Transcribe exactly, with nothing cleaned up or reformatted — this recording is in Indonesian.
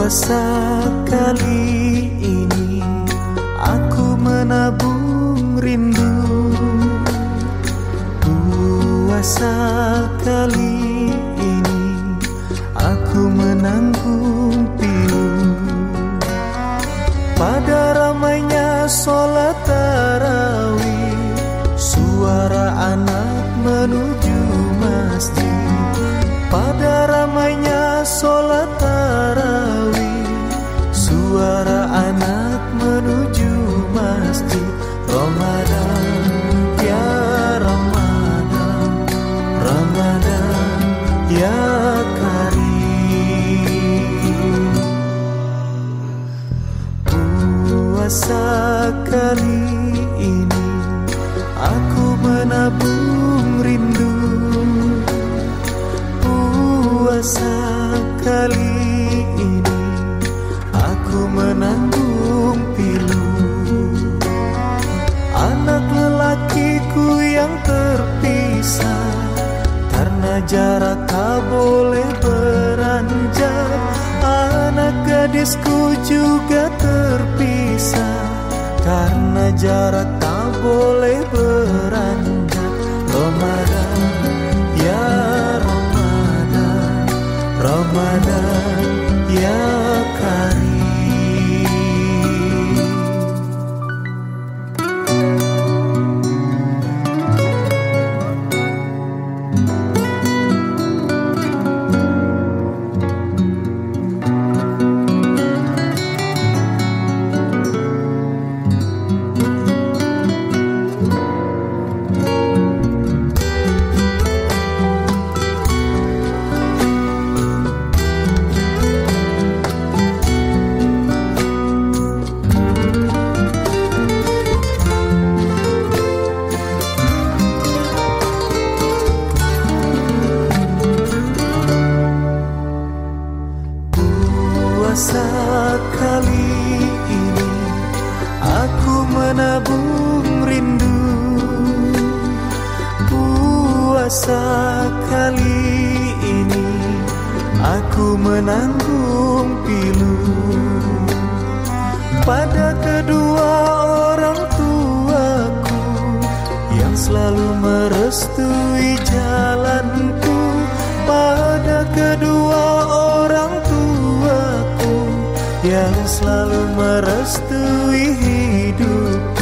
Puasa kali ini aku menabung rindu. Puasa kali ini aku menanggung pilu. Pada ramainya sholat tarawih, suara anak menuju masjid. Pada ramainya sholat tarawih, suara anak menuju masjid. Ramadan, ya Ramadan, Ramadan, ya Karim. Puasa kali ini aku menabung rindu. Puasa kali ini aku menanggung pilu. Anak lelakiku yang terpisah karena jarak tak boleh beranjak. Anak gadisku juga terpisah karena jarak tak boleh beranjak. Ramadan, ya Ramadan, Ramadan, ya Karim. Puasa kali ini aku menabung rindu. Puasa kali ini aku menanggung pilu. Pada kedua orang tuaku yang selalu merestui jalanku. Pada kedua orang tuaku yang selalu merestui hidup.